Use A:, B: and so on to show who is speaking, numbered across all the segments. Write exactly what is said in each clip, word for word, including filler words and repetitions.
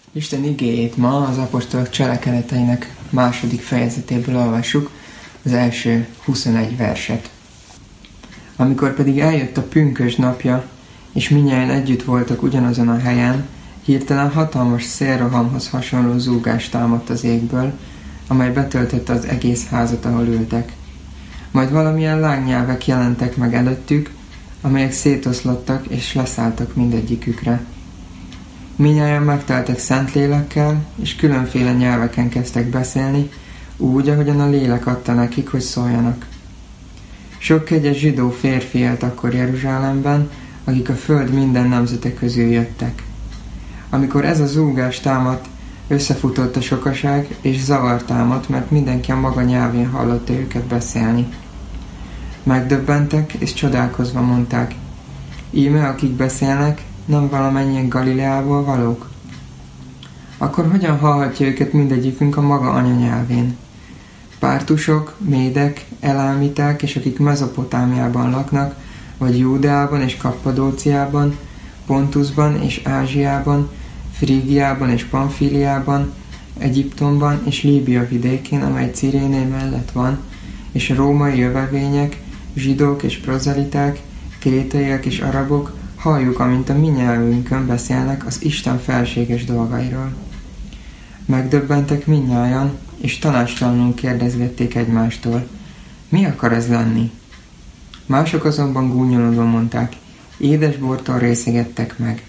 A: Isten igéjét ma az apostolok cselekedeteinek második fejezetéből olvassuk, az első huszonegy verset. Amikor pedig eljött a pünkösd napja, és mindnyájan együtt voltak ugyanazon a helyen, hirtelen hatalmas szélrohamhoz hasonló zúgás támadt az égből, amely betöltötte az egész házat, ahol ültek. Majd valamilyen lángnyelvek jelentek meg előttük, amelyek szétoszlottak és leszálltak mindegyikükre. Mindnyájan megteltek Szentlélekkel, és különféle nyelveken kezdtek beszélni, úgy, ahogyan a lélek adta nekik, hogy szóljanak. Sok kegyes zsidó férfi élt akkor Jeruzsálemben, akik a föld minden nemzete közül jöttek. Amikor ez a zúgás támadt, összefutott a sokaság, és zavar támadt, mert mindenki a maga nyelvén hallotta őket beszélni. Megdöbbentek, és csodálkozva mondták: íme, akik beszélnek, nem valamennyien Galileából valók? Akkor hogyan hallhatja őket mindegyikünk a maga anyanyelvén? Pártusok, médek, elámiták, és akik Mezopotámiában laknak, vagy Júdeában és Kappadóciában, Pontusban és Ázsiában, Frígiában és Pamfíliában, Egyiptomban és Líbia vidékén, amely Ciréné mellett van, és a római jövevények, zsidók és prozeliták, krétaiak és arabok, halljuk, amint a mi nyelvünkön beszélnek az Isten felséges dolgairól. Megdöbbentek mindnyájan, és tanástalanul kérdezgették egymástól: mi akar ez lenni? Mások azonban gúnyolódva mondták: édesbortól részegettek meg.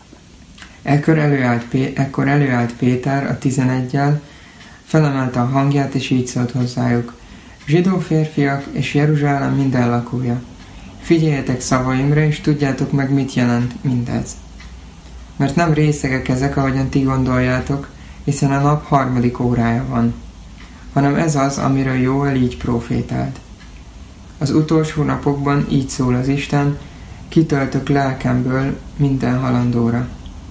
A: Ekkor előállt, Pé- ekkor előállt Péter a tizeneggyel, felemelte a hangját, és így szólt hozzájuk: zsidó férfiak és Jeruzsálem minden lakója, figyeljetek szavaimra, és tudjátok meg, mit jelent mindez. Mert nem részegek ezek, ahogyan ti gondoljátok, hiszen a nap harmadik órája van, hanem ez az, amiről Jóel így profétált. Az utolsó napokban így szól az Isten: kitöltök lelkemből minden halandóra.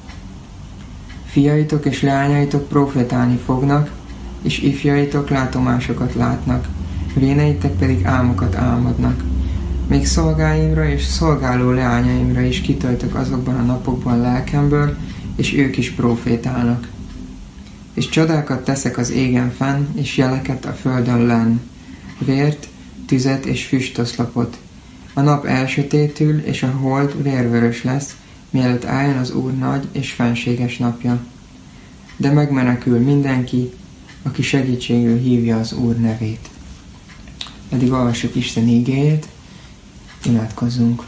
A: Fiaitok és leányaitok profétálni fognak, és ifjaitok látomásokat látnak, véneitek pedig álmokat álmodnak. Még szolgáimra és szolgáló leányaimra is kitöltök azokban a napokban lelkemből, és ők is profétálnak. És csodákat teszek az égen fenn, és jeleket a földön lenn, vért, tüzet és füstoszlopot. A nap elsötétül, és a hold vérvörös lesz, mielőtt álljon az Úr nagy és fenséges napja. De megmenekül mindenki, aki segítségül hívja az Úr nevét. Eddig olvassuk Isten igéjét, imádkozzunk.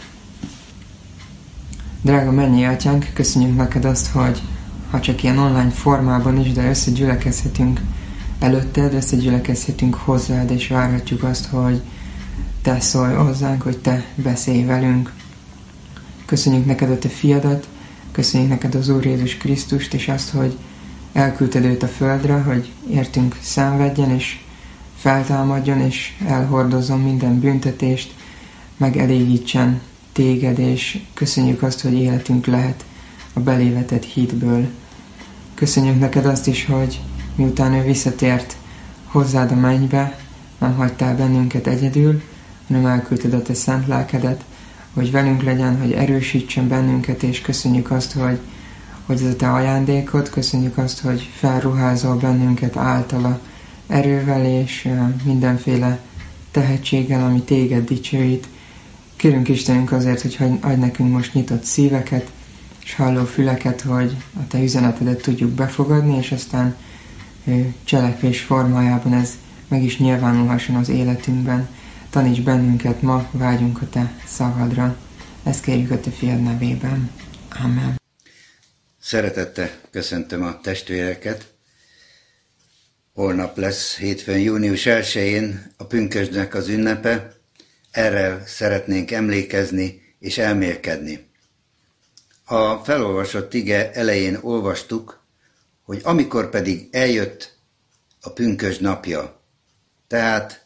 A: Drága mennyi Atyánk, köszönjük neked azt, hogy ha csak ilyen online formában is, de összegyülekezhetünk előtted, összegyülekezhetünk hozzád, és várhatjuk azt, hogy te szólj hozzánk, hogy te beszélj velünk. Köszönjük neked a te fiadat, köszönjük neked az Úr Jézus Krisztust, és azt, hogy elküldted őt a földre, hogy értünk szenvedjen, és feltámadjon, és elhordozzon minden büntetést, megelégítsen téged, és köszönjük azt, hogy életünk lehet a belévetett hitből. Köszönjük neked azt is, hogy miután ő visszatért hozzád a mennybe, nem hagytál bennünket egyedül, hanem elküldted a te szent lelkedet, hogy velünk legyen, hogy erősítsen bennünket, és köszönjük azt, hogy, hogy ez a te ajándékod, köszönjük azt, hogy felruházol bennünket általa erővel és mindenféle tehetséggel, ami téged dicsőít. Kérünk Istenünk azért, hogy adj nekünk most nyitott szíveket, és halló füleket, hogy a te üzenetedet tudjuk befogadni, és aztán cselekvés formájában ez meg is nyilvánulhasson az életünkben. Taníts bennünket ma, vágyunk a te szavadra. Ezt kérjük a te fiad nevében. Amen.
B: Szeretettel köszöntöm a testvéreket. Holnap lesz hétfőn, június elsején a pünkösdnek az ünnepe. Erre szeretnénk emlékezni és elmélkedni. A felolvasott ige elején olvastuk, hogy amikor pedig eljött a pünkösd napja, tehát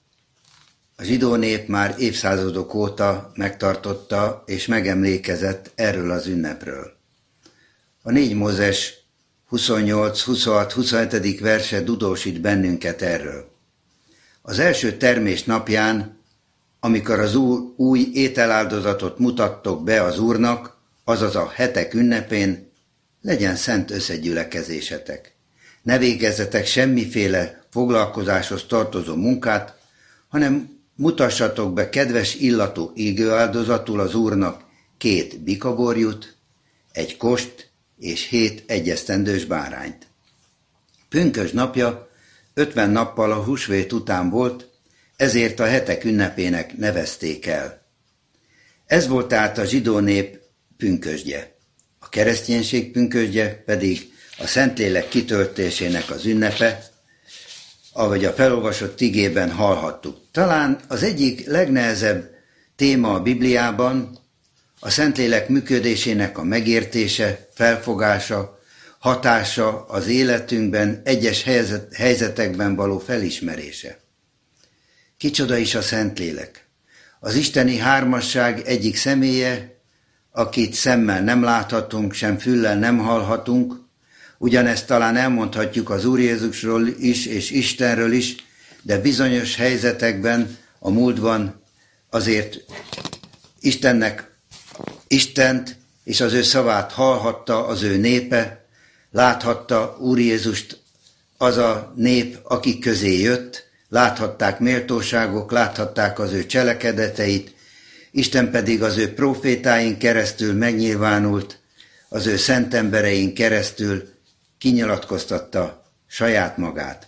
B: a zsidó nép már évszázadok óta megtartotta és megemlékezett erről az ünnepről. A négy Mózes huszonnyolc, huszonhat, huszonhetedik verse dudósít bennünket erről. Az első termés napján, amikor az úr, új ételáldozatot mutattok be az Úrnak, azaz a hetek ünnepén, legyen szent összegyülekezésetek. Ne végezzetek semmiféle foglalkozáshoz tartozó munkát, hanem mutassatok be kedves illatú égőáldozatul az Úrnak két bikaborjút, egy kost és hét egyesztendős bárányt. Pünkösd napja ötven nappal a húsvét után volt, ezért a hetek ünnepének nevezték el. Ez volt tehát a zsidó nép pünkösdje. A kereszténység pünkösdje pedig a Szentlélek kitöltésének az ünnepe, ahogy a felolvasott igében hallhattuk. Talán az egyik legnehezebb téma a Bibliában a Szentlélek működésének a megértése, felfogása, hatása az életünkben, egyes helyzet, helyzetekben való felismerése. Kicsoda is a Szentlélek? Az isteni hármasság egyik személye, akit szemmel nem láthatunk, sem füllel nem hallhatunk, ugyanezt talán elmondhatjuk az Úr Jézusról is, és Istenről is, de bizonyos helyzetekben, a múltban azért Istennek, Istent és az ő szavát hallhatta az ő népe, láthatta Úr Jézust az a nép, akik közé jött, láthatták méltóságok, láthatták az ő cselekedeteit, Isten pedig az ő profétáin keresztül megnyilvánult, az ő szent emberein keresztül kinyilatkoztatta saját magát.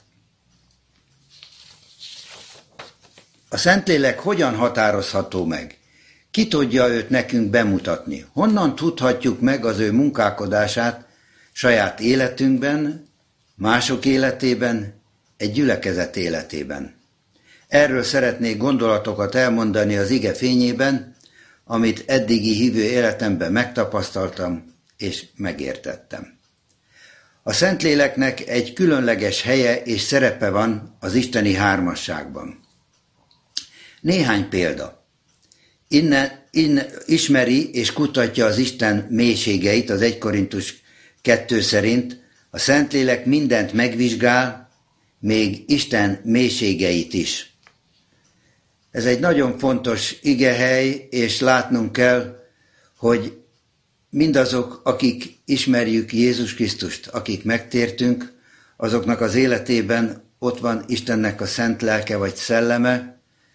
B: A Szentlélek hogyan határozható meg? Ki tudja őt nekünk bemutatni? Honnan tudhatjuk meg az ő munkálkodását saját életünkben, mások életében, egy gyülekezet életében? Erről szeretnék gondolatokat elmondani az ige fényében, amit eddigi hívő életemben megtapasztaltam és megértettem. A Szentléleknek egy különleges helye és szerepe van az isteni hármasságban. Néhány példa. Innen, innen ismeri és kutatja az Isten mélységeit, az egy Korintus kettő szerint, a Szentlélek mindent megvizsgál, még Isten mélységeit is. Ez egy nagyon fontos igehely, és látnunk kell, hogy mindazok, akik ismerjük Jézus Krisztust, akik megtértünk, azoknak az életében ott van Istennek a szent lelke vagy szelleme,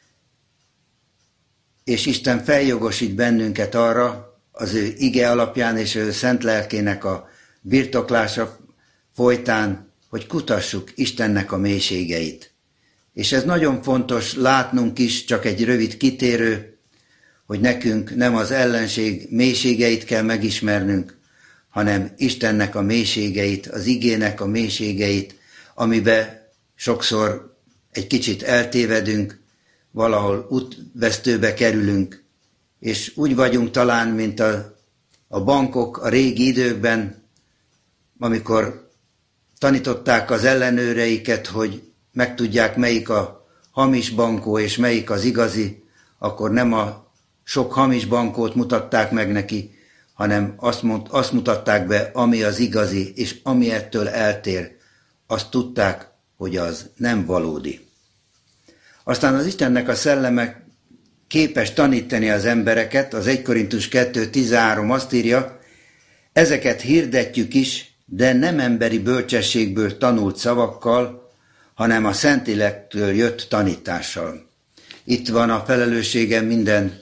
B: és Isten feljogosít bennünket arra, az ő ige alapján és ő szent lelkének a birtoklása folytán, hogy kutassuk Istennek a mélységeit. És ez nagyon fontos látnunk is, csak egy rövid kitérő, hogy nekünk nem az ellenség mélységeit kell megismernünk, hanem Istennek a mélységeit, az igének a mélységeit, amiben sokszor egy kicsit eltévedünk, valahol útvesztőbe kerülünk, és úgy vagyunk talán, mint a, a bankok a régi időkben, amikor tanították az ellenőreiket, hogy megtudják, melyik a hamis bankó és melyik az igazi, akkor nem a sok hamis bankót mutatták meg neki, hanem azt, mond, azt mutatták be, ami az igazi, és ami ettől eltér, azt tudták, hogy az nem valódi. Aztán az Istennek a szelleme képes tanítani az embereket, az egy Korintus kettő tizenhárom azt írja, ezeket hirdetjük is, de nem emberi bölcsességből tanult szavakkal, hanem a Szentlélektől jött tanítással. Itt van a felelőssége minden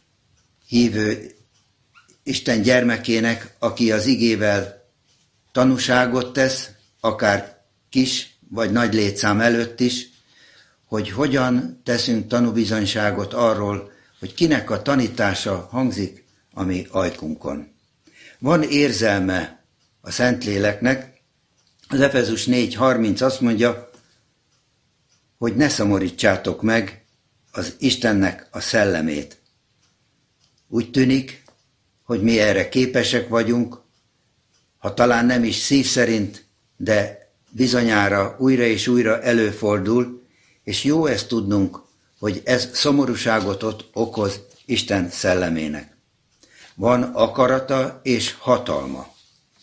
B: hívő Isten gyermekének, aki az igével tanúságot tesz, akár kis vagy nagy létszám előtt is, hogy hogyan teszünk tanúbizonyságot arról, hogy kinek a tanítása hangzik a mi ajkunkon. Van érzelme a Szentléleknek, az Efezus négy harminc azt mondja, hogy ne szomorítsátok meg az Istennek a szellemét. Úgy tűnik, hogy mi erre képesek vagyunk, ha talán nem is szív szerint, de bizonyára újra és újra előfordul, és jó ezt tudnunk, hogy ez szomorúságot okoz Isten szellemének. Van akarata és hatalma.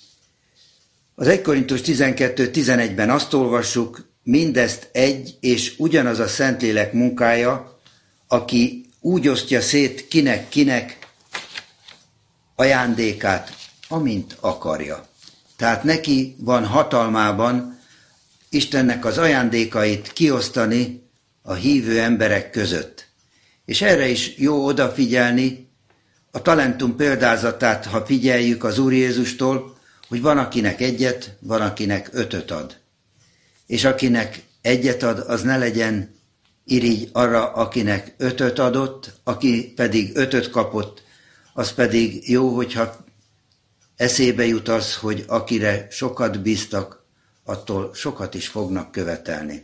B: Az egy Korintus tizenkettő tizenegyben azt olvassuk, mindezt egy és ugyanaz a Szentlélek munkája, aki úgy osztja szét kinek-kinek ajándékát, amint akarja. Tehát neki van hatalmában Istennek az ajándékait kiosztani a hívő emberek között. És erre is jó odafigyelni, a talentum példázatát, ha figyeljük az Úr Jézustól, hogy van, akinek egyet, van, akinek ötöt ad. És akinek egyet ad, az ne legyen irigy arra, akinek ötöt adott, aki pedig ötöt kapott, az pedig jó, hogyha eszébe jut az, hogy akire sokat bíztak, attól sokat is fognak követelni.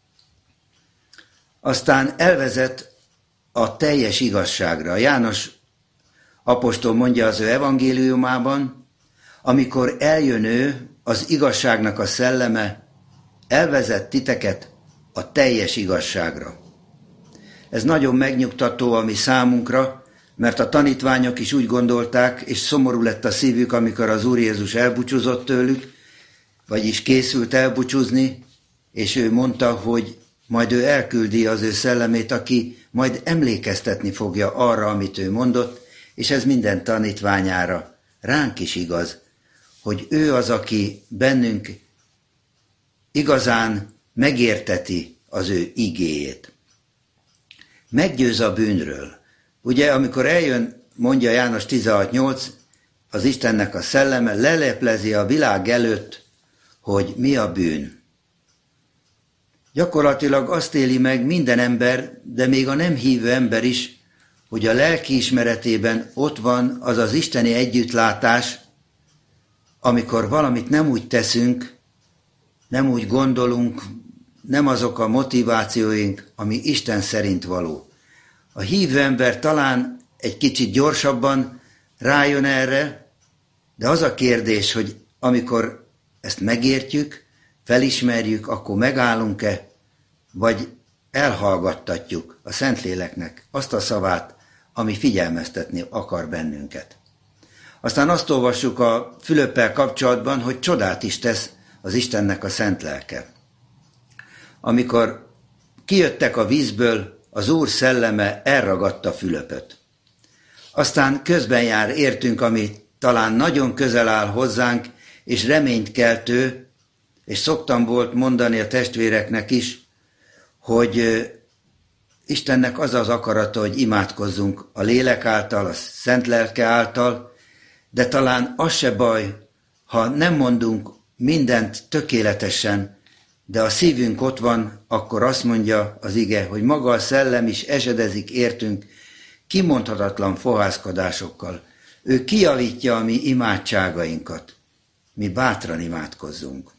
B: Aztán elvezet a teljes igazságra. János apostol mondja az ő evangéliumában, amikor eljön ő, az igazságnak a szelleme, elvezet titeket a teljes igazságra. Ez nagyon megnyugtató a mi számunkra, mert a tanítványok is úgy gondolták, és szomorú lett a szívük, amikor az Úr Jézus elbúcsúzott tőlük, vagyis készült elbúcsúzni, és ő mondta, hogy majd ő elküldi az ő szellemét, aki majd emlékeztetni fogja arra, amit ő mondott, és ez minden tanítványára, ránk is igaz, hogy ő az, aki bennünk igazán megérteti az ő igéjét. Meggyőz a bűnről. Ugye, amikor eljön, mondja János tizenhat nyolc, az Istennek a szelleme leleplezi a világ előtt, hogy mi a bűn. Gyakorlatilag azt éli meg minden ember, de még a nem hívő ember is, hogy a lelkiismeretében ott van az az isteni együttlátás, amikor valamit nem úgy teszünk, nem úgy gondolunk, nem azok a motivációink, ami Isten szerint való. A hívő ember talán egy kicsit gyorsabban rájön erre, de az a kérdés, hogy amikor ezt megértjük, felismerjük, akkor megállunk-e, vagy elhallgattatjuk a Szentléleknek azt a szavát, ami figyelmeztetni akar bennünket. Aztán azt olvassuk a Fülöppel kapcsolatban, hogy csodát is tesz az Istennek a szent lelke. Amikor kijöttek a vízből, az Úr szelleme elragadta Fülöpöt. Aztán közben jár értünk, ami talán nagyon közel áll hozzánk, és reménykeltő, és szoktam volt mondani a testvéreknek is, hogy Istennek az az akarata, hogy imádkozzunk a lélek által, a szent lelke által, de talán az se baj, ha nem mondunk mindent tökéletesen, de a szívünk ott van, akkor azt mondja az ige, hogy maga a szellem is esedezik értünk kimondhatatlan fohászkodásokkal. Ő kijavítja a mi imádságainkat. Mi bátran imádkozzunk.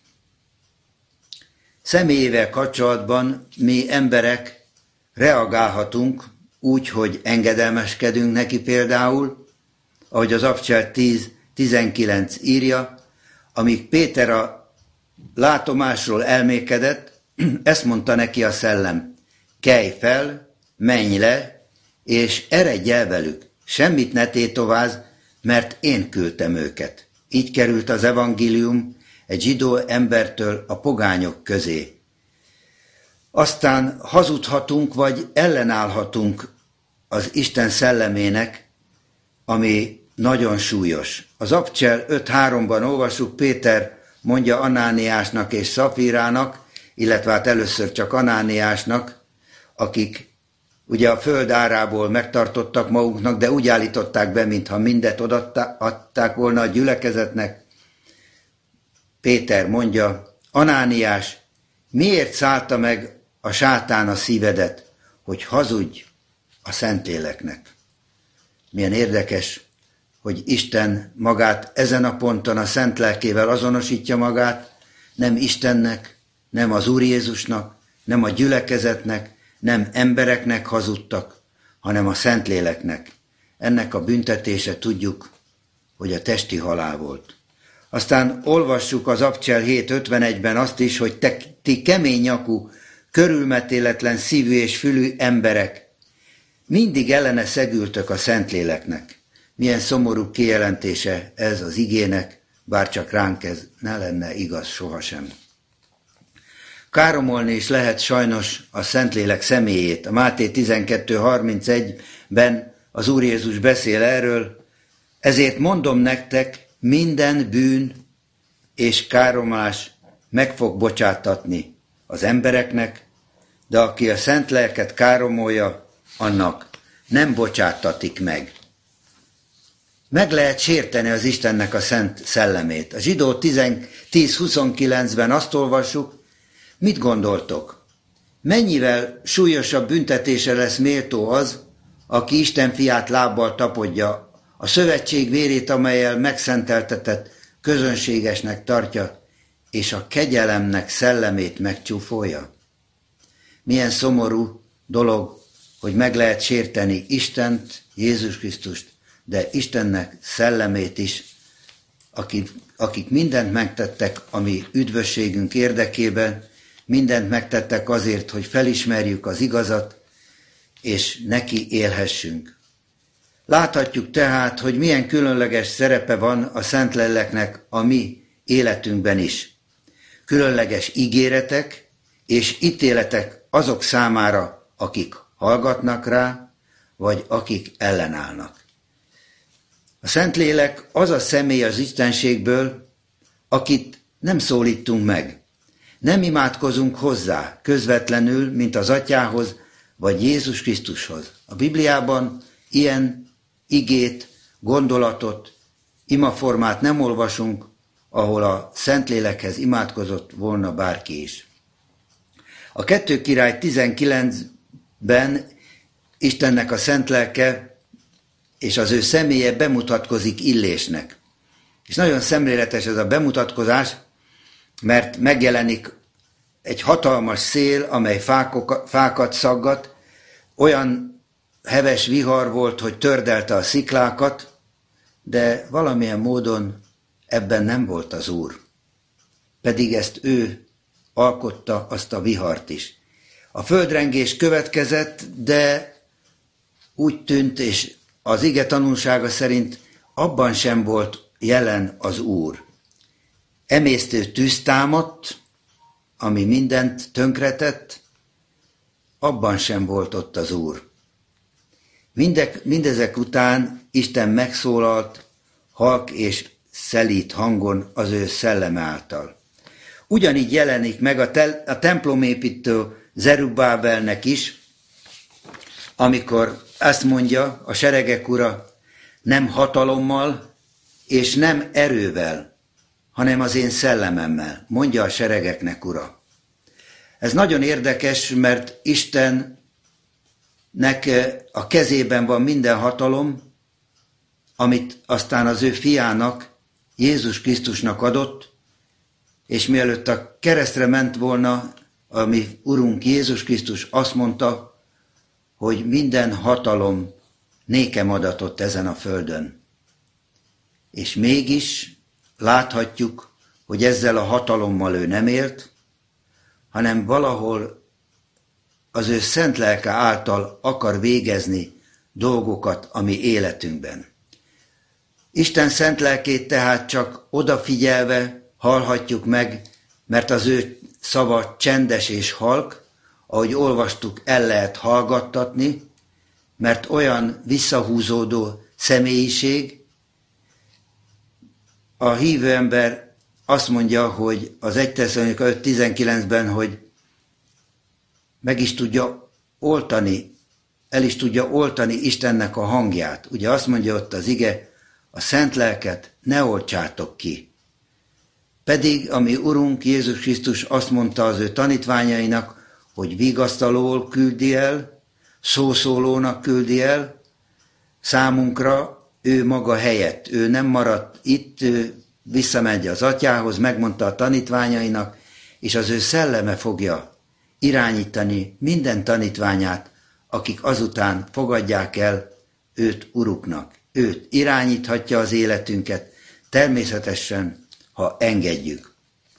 B: Személyével kapcsolatban mi emberek reagálhatunk úgy, hogy engedelmeskedünk neki például, ahogy az Apostolok tíz tizenkilenc írja, amíg Péter a látomásról elmékedett, ezt mondta neki a szellem, kelj fel, menj le, és eredj el velük, semmit ne tétovázz, mert én küldtem őket. Így került az evangélium egy zsidó embertől a pogányok közé. Aztán hazudhatunk, vagy ellenállhatunk az Isten szellemének, ami nagyon súlyos. Az Apostolok öt háromban olvasjuk, Péter mondja Anániásnak és Szafírának, illetve hát először csak Anániásnak, akik ugye a föld árából megtartottak maguknak, de úgy állították be, mintha mindet odaadták volna a gyülekezetnek. Péter mondja, Anániás, miért szállta meg a sátán a szívedet, hogy hazudj a Szentléleknek? Milyen érdekes, hogy Isten magát ezen a ponton a szent lelkével azonosítja magát, nem Istennek, nem az Úr Jézusnak, nem a gyülekezetnek, nem embereknek hazudtak, hanem a Szentléleknek. Ennek a büntetése tudjuk, hogy a testi halál volt. Aztán olvassuk az Apostolok hét ötvenegyben azt is, hogy te, ti kemény nyakú, körülmetéletlen szívű és fülű emberek, mindig ellene szegültök a Szentléleknek. Milyen szomorú kijelentése ez az igének, bár csak ránk ez ne lenne igaz sohasem. Káromolni is lehet sajnos a Szentlélek személyét. A Máté tizenkettő harmincegyben az Úr Jézus beszél erről, ezért mondom nektek, minden bűn és káromlás meg fog bocsátatni az embereknek, de aki a szent lelket káromolja, annak nem bocsátatik meg. Meg lehet sérteni az Istennek a szent szellemét. A Zsidó tíz huszonkilencben azt olvassuk, mit gondoltok? Mennyivel súlyosabb büntetése lesz méltó az, aki Isten fiát lábbal tapodja, a szövetség vérét, amellyel megszenteltetett, közönségesnek tartja, és a kegyelemnek szellemét megcsúfolja? Milyen szomorú dolog, hogy meg lehet sérteni Istent, Jézus Krisztust, de Istennek szellemét is, akik, akik mindent megtettek a mi üdvösségünk érdekében, mindent megtettek azért, hogy felismerjük az igazat, és neki élhessünk. Láthatjuk tehát, hogy milyen különleges szerepe van a Szentléleknek a mi életünkben is. Különleges ígéretek és ítéletek azok számára, akik hallgatnak rá, vagy akik ellenállnak. A Szentlélek az a személy az Istenségből, akit nem szólítunk meg. Nem imádkozunk hozzá közvetlenül, mint az Atyához, vagy Jézus Krisztushoz. A Bibliában ilyen igét, gondolatot, imaformát nem olvasunk, ahol a Szentlélekhez imádkozott volna bárki is. A kettő Király tizenkilencben Istennek a szent lelke és az ő személye bemutatkozik Illésnek. És nagyon szemléletes ez a bemutatkozás, mert megjelenik egy hatalmas szél, amely fákok, fákat szaggat, olyan heves vihar volt, hogy tördelte a sziklákat, de valamilyen módon ebben nem volt az Úr. Pedig ezt ő alkotta, azt a vihart is. A földrengés következett, de úgy tűnt, és az ige tanulsága szerint abban sem volt jelen az Úr. Emésztő tűz támadt, ami mindent tönkretett, abban sem volt ott az Úr. Mindek, mindezek után Isten megszólalt halk és szelíd hangon az ő szelleme által. Ugyanígy jelenik meg a, tel, a templomépítő Zerubbábelnek is, amikor azt mondja a seregek ura, nem hatalommal és nem erővel, hanem az én szellememmel, mondja a seregeknek ura. Ez nagyon érdekes, mert Istennek a kezében van minden hatalom, amit aztán az ő fiának, Jézus Krisztusnak adott, és mielőtt a keresztre ment volna, a mi Urunk Jézus Krisztus azt mondta, hogy minden hatalom nékem adatott ezen a földön. És mégis láthatjuk, hogy ezzel a hatalommal ő nem élt, hanem valahol az ő szent lelke által akar végezni dolgokat a mi életünkben. Isten szent lelkét tehát csak odafigyelve hallhatjuk meg, mert az ő szava csendes és halk, ahogy olvastuk, el lehet hallgattatni, mert olyan visszahúzódó személyiség. A hívő ember azt mondja, hogy az egy Tesszalonika öt tizenkilencben, hogy meg is tudja oltani, el is tudja oltani Istennek a hangját. Ugye azt mondja ott az ige, a szent lelket ne oltsátok ki. Pedig a mi Urunk Jézus Krisztus azt mondta az ő tanítványainak, hogy vigasztalóul küldi el, szószólónak küldi el, számunkra ő maga helyett. Ő nem maradt itt, ő visszamegy az atyához, megmondta a tanítványainak, és az ő szelleme fogja irányítani minden tanítványát, akik azután fogadják el őt uruknak. Őt irányíthatja az életünket, természetesen, ha engedjük.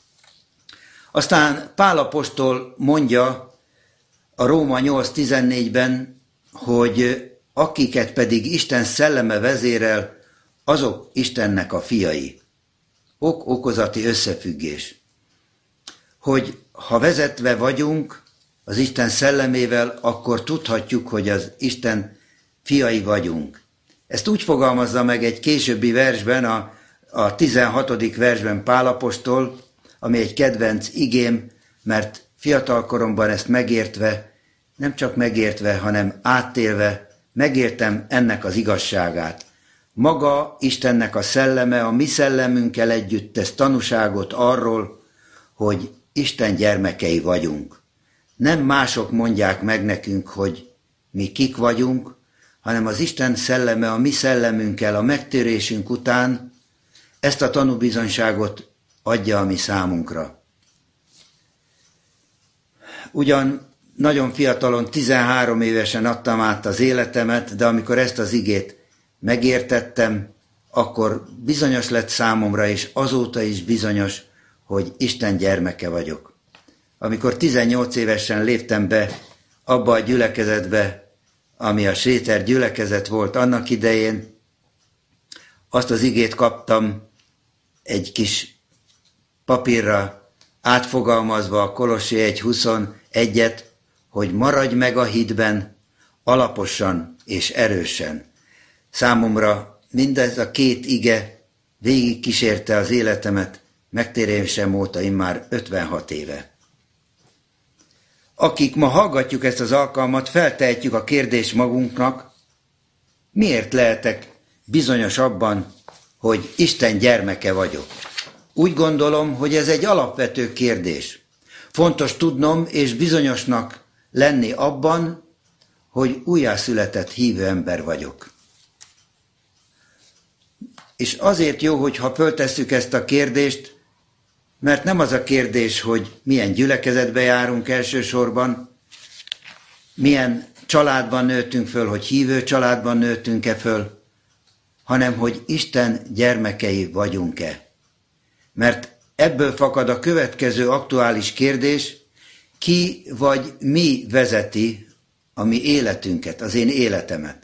B: Aztán Pál apostol mondja a Róma nyolc tizennégyben, hogy akiket pedig Isten szelleme vezérel, azok Istennek a fiai. Ok-okozati összefüggés. Hogy ha vezetve vagyunk az Isten szellemével, akkor tudhatjuk, hogy az Isten fiai vagyunk. Ezt úgy fogalmazza meg egy későbbi versben a a tizenhatodik versben Pál apostol, ami egy kedvenc igém, mert fiatalkoromban ezt megértve, nem csak megértve, hanem átélve, megértem ennek az igazságát. Maga Istennek a szelleme, a mi szellemünkkel együtt tesz tanúságot arról, hogy Isten gyermekei vagyunk. Nem mások mondják meg nekünk, hogy mi kik vagyunk, hanem az Isten szelleme a mi szellemünkkel a megtérésünk után ezt a tanúbizonyságot adja a mi számunkra. Ugyan nagyon fiatalon, tizenhárom évesen adtam át az életemet, de amikor ezt az igét megértettem, akkor bizonyos lett számomra, és azóta is bizonyos, hogy Isten gyermeke vagyok. Amikor tizennyolc évesen léptem be abba a gyülekezetbe, ami a Séter gyülekezet volt annak idején, azt az igét kaptam egy kis papírra átfogalmazva a Kolossé egy huszonegyet, hogy maradj meg a hitben, alaposan és erősen. Számomra mindez a két ige végig kísérte az életemet, megtérésem óta immár ötvenhat éve. Akik ma hallgatjuk ezt az alkalmat, feltehetjük a kérdést magunknak, miért lehetek bizonyos abban, hogy Isten gyermeke vagyok? Úgy gondolom, hogy ez egy alapvető kérdés. Fontos tudnom és bizonyosnak lenni abban, hogy újjászületett hívő ember vagyok. És azért jó, hogyha föltesszük ezt a kérdést, mert nem az a kérdés, hogy milyen gyülekezetbe járunk elsősorban, milyen családban nőttünk föl, hogy hívő családban nőttünk-e föl, hanem hogy Isten gyermekei vagyunk-e. Mert ebből fakad a következő aktuális kérdés, ki vagy mi vezeti a mi életünket, az én életemet.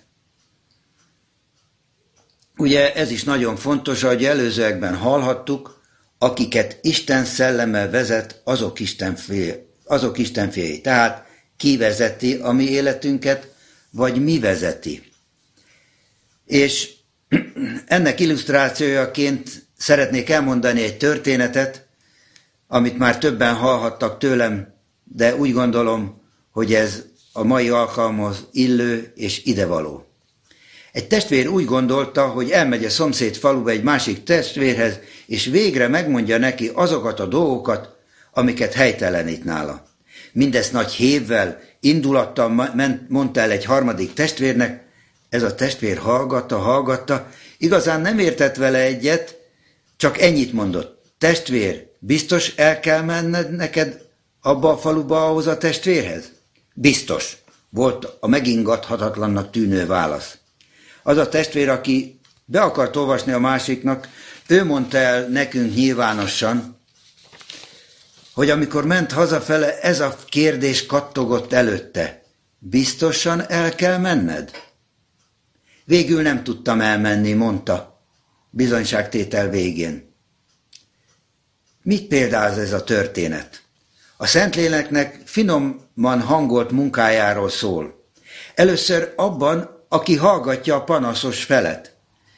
B: Ugye ez is nagyon fontos, ahogy előzőekben hallhattuk, akiket Isten szelleme vezet, azok Isten fél, azok Isten fiai. Tehát ki vezeti a mi életünket, vagy mi vezeti. És ennek illusztrációjaként szeretnék elmondani egy történetet, amit már többen hallhattak tőlem, de úgy gondolom, hogy ez a mai alkalomhoz illő és idevaló. Egy testvér úgy gondolta, hogy elmegy a szomszéd faluba egy másik testvérhez, és végre megmondja neki azokat a dolgokat, amiket helytelenít nála. Mindezt nagy hévvel, indulattal ment, mondta el egy harmadik testvérnek, ez a testvér hallgatta, hallgatta, igazán nem értett vele egyet, csak ennyit mondott. Testvér, biztos el kell menned neked abba a faluba ahhoz a testvérhez? Biztos, volt a megingathatatlannak tűnő válasz. Az a testvér, aki be akart olvasni a másiknak, ő mondta el nekünk nyilvánosan, hogy amikor ment hazafele, ez a kérdés kattogott előtte. Biztosan el kell menned? Végül nem tudtam elmenni, mondta, bizonyságtétel végén. Mit példáz ez a történet? A Szentléleknek finoman hangolt munkájáról szól. Először abban, aki hallgatja a panaszos felet.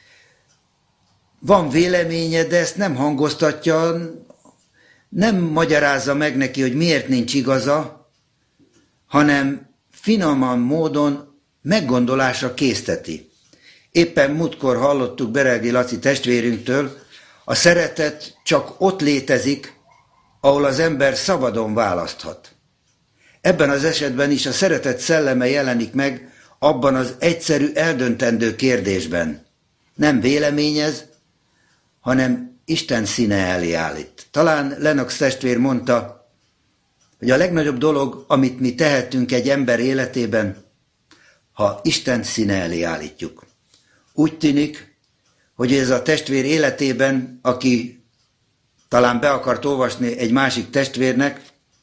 B: Van véleménye, de ezt nem hangoztatja, nem magyarázza meg neki, hogy miért nincs igaza, hanem finoman módon meggondolásra készteti. Éppen múltkor hallottuk Beregi Laci testvérünktől, a szeretet csak ott létezik, ahol az ember szabadon választhat. Ebben az esetben is a szeretet szelleme jelenik meg abban az egyszerű eldöntendő kérdésben. Nem véleményez, hanem Isten színe elé állít. Talán Lennox testvér mondta, hogy a legnagyobb dolog, amit mi tehetünk egy ember életében, ha Isten színe elé állítjuk. Úgy tűnik, hogy ez a testvér életében, aki talán be akart olvasni egy másik testvérnek,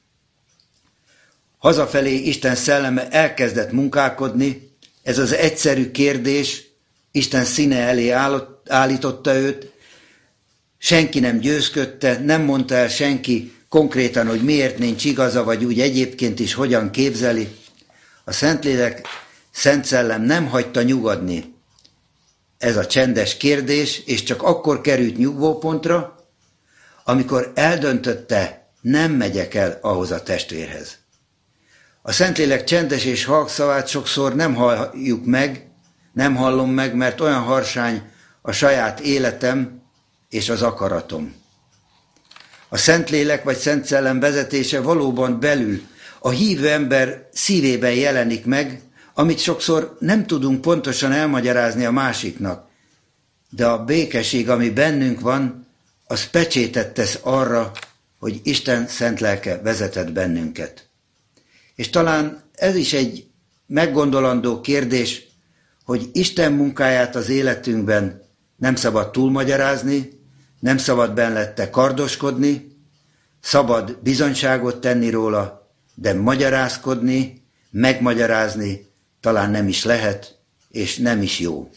B: hazafelé Isten szelleme elkezdett munkálkodni, ez az egyszerű kérdés Isten színe elé állította őt, senki nem győzködte, nem mondta el senki konkrétan, hogy miért nincs igaza, vagy úgy egyébként is hogyan képzeli. A Szentlélek, Szent Szellem nem hagyta nyugodni. ez a csendes kérdés, és csak akkor került nyugvópontra, amikor eldöntötte, nem megyek el ahhoz a testvérhez. A Szentlélek csendes és halk szavát sokszor nem halljuk meg, nem hallom meg, mert olyan harsány a saját életem és az akaratom. A Szentlélek vagy Szent Szellem vezetése valóban belül, a hívő ember szívében jelenik meg, amit sokszor nem tudunk pontosan elmagyarázni a másiknak. De a békesség, ami bennünk van, az pecsétet tesz arra, hogy Isten szent lelke vezetett bennünket. És talán ez is egy meggondolandó kérdés, hogy Isten munkáját az életünkben nem szabad túlmagyarázni, nem szabad bennette kardoskodni, szabad bizonyságot tenni róla, de magyarázkodni, megmagyarázni talán nem is lehet, és nem is jó.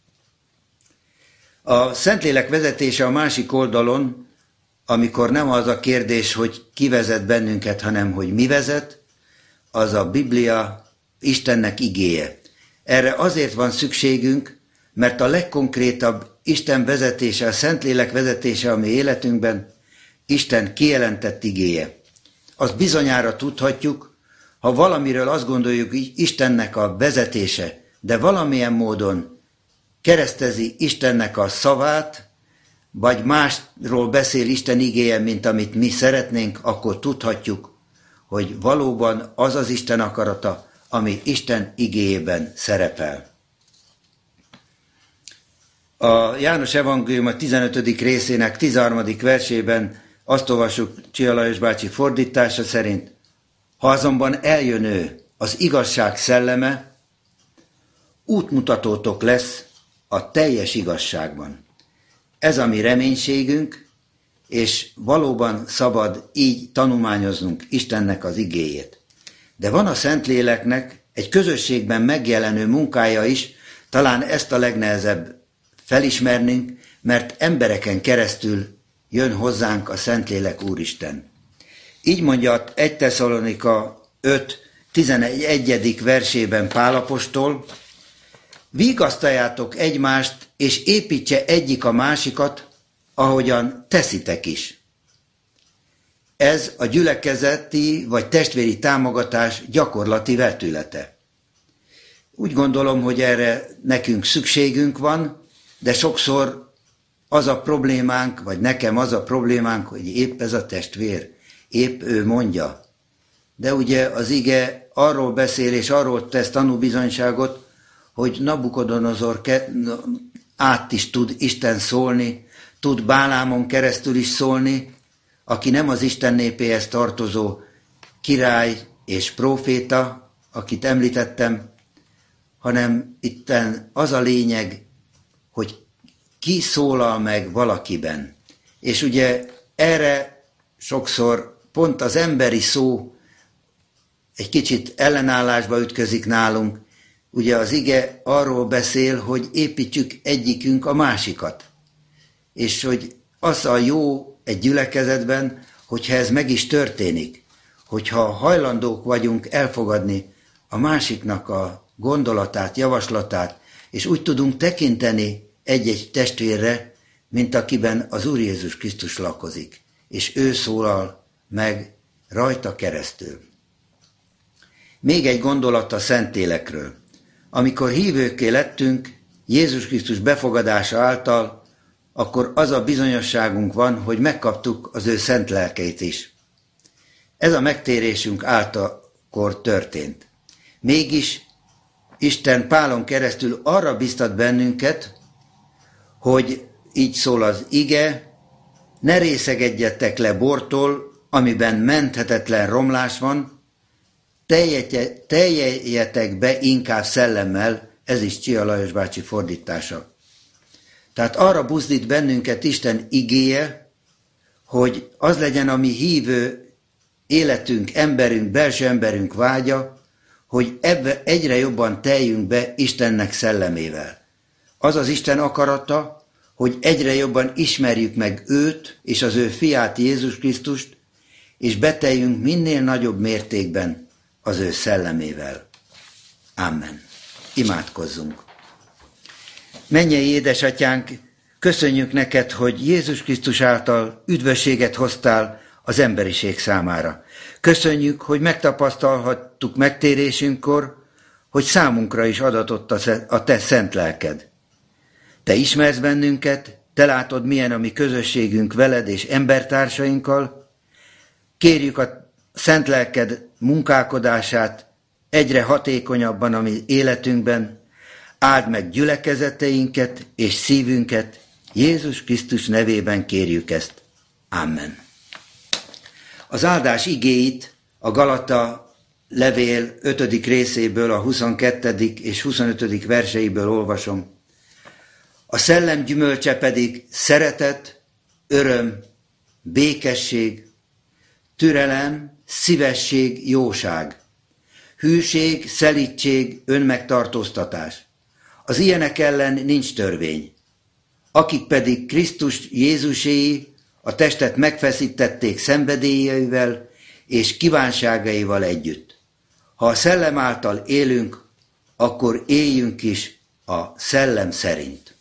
B: A Szentlélek vezetése a másik oldalon, amikor nem az a kérdés, hogy ki vezet bennünket, hanem hogy mi vezet, az a Biblia, Istennek igéje. Erre azért van szükségünk, mert a legkonkrétabb Isten vezetése, a Szentlélek vezetése a mi életünkben, Isten kijelentett igéje. Azt bizonyára tudhatjuk, ha valamiről azt gondoljuk, hogy Istennek a vezetése, de valamilyen módon keresztezi Istennek a szavát, vagy másról beszél Isten igéje, mint amit mi szeretnénk, akkor tudhatjuk, hogy valóban az az Isten akarata, ami Isten igéjében szerepel. A János evangélium a tizenötödik részének tizenharmadik versében azt olvassuk Csia Lajos bácsi fordítása szerint: ha azonban eljön ő, az igazság szelleme, útmutatótok lesz a teljes igazságban. Ez a mi reménységünk, és valóban szabad így tanulmányoznunk Istennek az igéjét. De van a Szentléleknek egy közösségben megjelenő munkája is, talán ezt a legnehezebb felismernünk, mert embereken keresztül jön hozzánk a Szentlélek Úristen. Így mondja egy Tesszalonika öt tizenegyedik versében Pál apostol: vigasztaljátok egymást, és építse egyik a másikat, ahogyan teszitek is. Ez a gyülekezeti vagy testvéri támogatás gyakorlati vetülete. Úgy gondolom, hogy erre nekünk szükségünk van, de sokszor az a problémánk, vagy nekem az a problémánk, hogy épp ez a testvér, épp ő mondja. De ugye az ige arról beszél, és arról tesz tanúbizonyságot, hogy Nabukodonozor át is tud Isten szólni, tud Bálámon keresztül is szólni, aki nem az Isten népéhez tartozó király és próféta, akit említettem, hanem itten az a lényeg, hogy ki szólal meg valakiben. És ugye erre sokszor pont az emberi szó egy kicsit ellenállásba ütközik nálunk. Ugye az ige arról beszél, hogy építjük egyikünk a másikat. És hogy az a jó egy gyülekezetben, hogyha ez meg is történik, hogyha hajlandók vagyunk elfogadni a másiknak a gondolatát, javaslatát, és úgy tudunk tekinteni egy-egy testvérre, mint akiben az Úr Jézus Krisztus lakozik, és ő szólal meg rajta keresztül. Még egy gondolat a Szentlélekről. Amikor hívőkké lettünk Jézus Krisztus befogadása által, akkor az a bizonyosságunk van, hogy megkaptuk az ő szent lelkeit is. Ez a megtérésünk általkor történt. Mégis Isten Pálon keresztül arra biztat bennünket, hogy így szól az ige: ne részegedjetek le bortól, amiben menthetetlen romlás van, teljeljetek be inkább szellemmel, ez is Csia Lajos bácsi fordítása. Tehát arra buzdít bennünket Isten igéje, hogy az legyen a mi hívő életünk, emberünk, belső emberünk vágya, hogy ebbe egyre jobban teljünk be Istennek szellemével. Az az Isten akarata, hogy egyre jobban ismerjük meg őt és az ő fiát Jézus Krisztust, és beteljünk minél nagyobb mértékben az ő szellemével. Amen. Imádkozzunk. Mennyei édesatyánk, köszönjük neked, hogy Jézus Krisztus által üdvösséget hoztál az emberiség számára. Köszönjük, hogy megtapasztalhattuk megtérésünkkor, hogy számunkra is adatott a te szent lelked. Te ismersz bennünket, te látod, milyen a mi közösségünk veled és embertársainkkal. Kérjük a szent lelked munkálkodását egyre hatékonyabban a mi életünkben. Áld meg gyülekezeteinket és szívünket, Jézus Krisztus nevében kérjük ezt. Amen. Az áldás igéit a Galata levél ötödik részéből, a huszonkettedik és huszonötödik verseiből olvasom. A szellem gyümölcse pedig szeretet, öröm, békesség, türelem, szívesség, jóság, hűség, szelídség, önmegtartóztatás. Az ilyenek ellen nincs törvény. Akik pedig Krisztus Jézuséi a testet megfeszítették szenvedélyeivel és kívánságaival együtt. Ha a szellem által élünk, akkor éljünk is a szellem szerint.